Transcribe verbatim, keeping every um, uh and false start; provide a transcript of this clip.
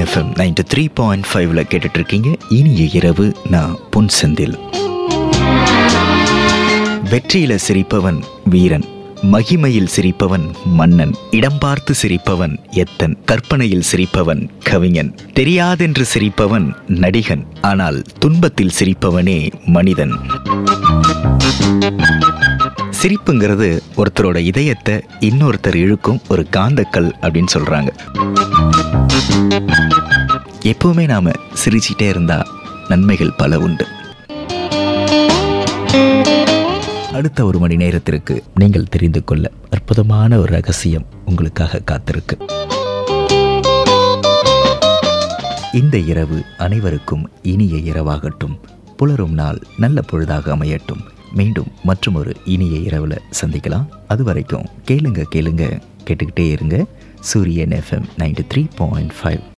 FM ninety three point ஃபைவ்ல கேட்டுட்டு இருக்கீங்க. இனிய இரவு. நான் பொன் செந்தில். வெற்றியில சிரிப்பவன் வீரன், மகிமையில் சிரிப்பவன் மன்னன், இடம் பார்த்து சிரிப்பவன் எத்தன், கற்பனையில் சிரிப்பவன் கவிஞன், தெரியாதென்று சிரிப்பவன் நடிகன், ஆனால் துன்பத்தில் சிரிப்பவனே மனிதன். சிரிப்புங்கிறது ஒருத்தரோட இதயத்தை இன்னொருத்தர் இழுக்கும் ஒரு காந்தக்கல் அப்படின்னு சொல்றாங்க. எப்பவுமே நாம சிரிச்சிட்டே இருந்தா நன்மைகள் பல உண்டு. அடுத்த ஒரு மணி நேரத்திற்கு நீங்கள் தெரிந்து கொள்ள அற்புதமான ஒரு ரகசியம் உங்களுக்காக காத்திருக்கு. இந்த இரவு அனைவருக்கும் இனிய இரவாகட்டும். புலரும் நாள் நல்ல பொழுதாக அமையட்டும். மீண்டும் மற்றும் ஒரு இனிய இரவுல சந்திக்கலாம். அது வரைக்கும் கேளுங்க கேளுங்க கேட்டுக்கிட்டே இருங்க. Suryan FM ninety three point five.